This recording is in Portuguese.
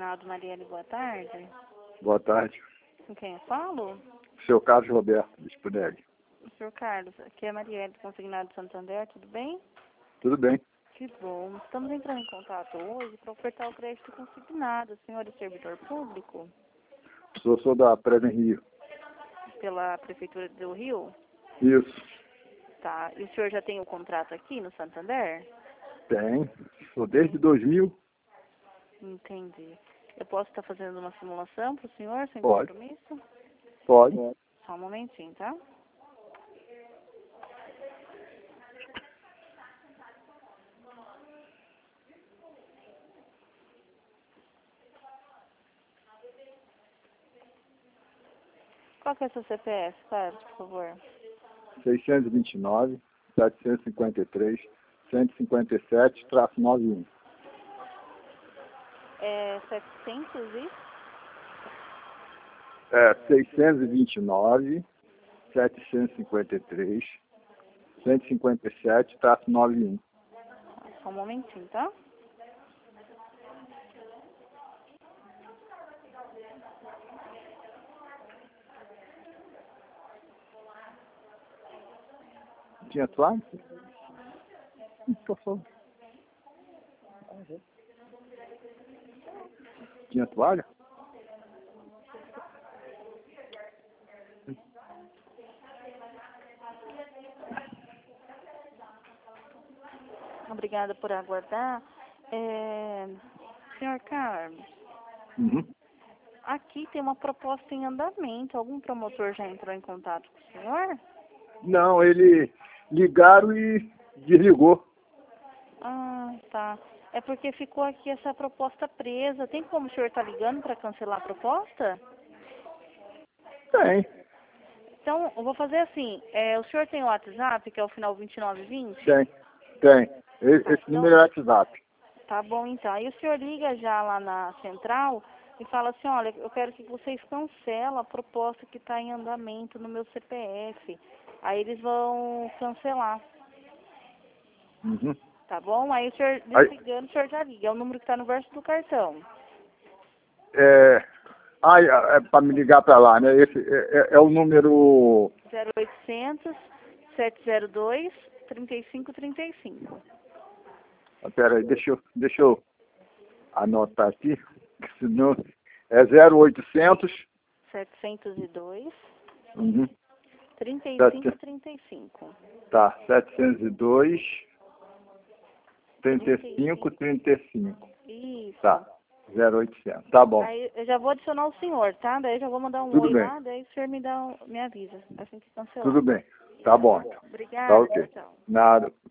Consignado Marielle, boa tarde. Boa tarde. Com quem eu falo? Seu Carlos Roberto Spinelli. Senhor Carlos, aqui é a Marielle, Consignado Santander, tudo bem? Tudo bem? Que bom. Estamos entrando em contato hoje para ofertar o crédito consignado. O senhor é servidor público? Sou da Presen Rio. Pela Prefeitura do Rio? Isso. Tá. E o senhor já tem o contrato aqui no Santander? Tem. Sou desde 2000. Entendi. Eu posso estar fazendo uma simulação para o senhor, sem Pode. compromisso? Pode. Só um momentinho, tá? Qual que é o seu CPF, Carlos, por favor? 629, 753, 157-91. É 700 e... 629, 753, 157-91. Só um momentinho, tá? Tinha toalha? Tinha toalha? Obrigada por aguardar. Senhor Carlos, Uhum. aqui tem uma proposta em andamento. Algum promotor já entrou em contato com o senhor? Não, ele ligaram e desligou. Ah, tá. É porque ficou aqui essa proposta presa. Tem como o senhor estar ligando para cancelar a proposta? Tem. Então, eu vou fazer assim. O senhor tem o WhatsApp, que é o final 2920? Tem. Esse número é WhatsApp. Tá bom, então. Aí o senhor liga já lá na central e fala assim, olha, eu quero que vocês cancelem a proposta que está em andamento no meu CPF. Aí eles vão cancelar, Uhum. tá bom? Aí o senhor, Aí, desligando, o senhor já liga. É o número que está no verso do cartão. é para me ligar para lá, né? Esse é o número... 0800 702 3535. Espera aí, deixa eu anotar aqui, que senão é 0800... 702 Uhum. 3535. Tá, 702 3535. Isso. Tá, 0800. Tá bom. Aí eu já vou adicionar o senhor, tá? Daí eu já vou mandar um Tudo oi bem. lá, daí o senhor me avisa assim que cancelar. Tudo bem. Tá bom. Tá Obrigada, ok. tchau. Nada.